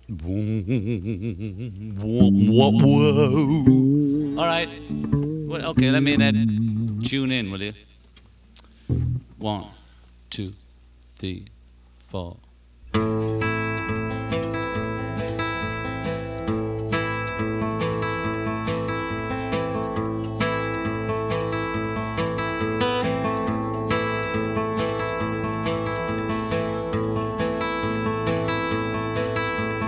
Whoa, whoa. All right. Well, okay, let me tune in, will you? One, two, three, four.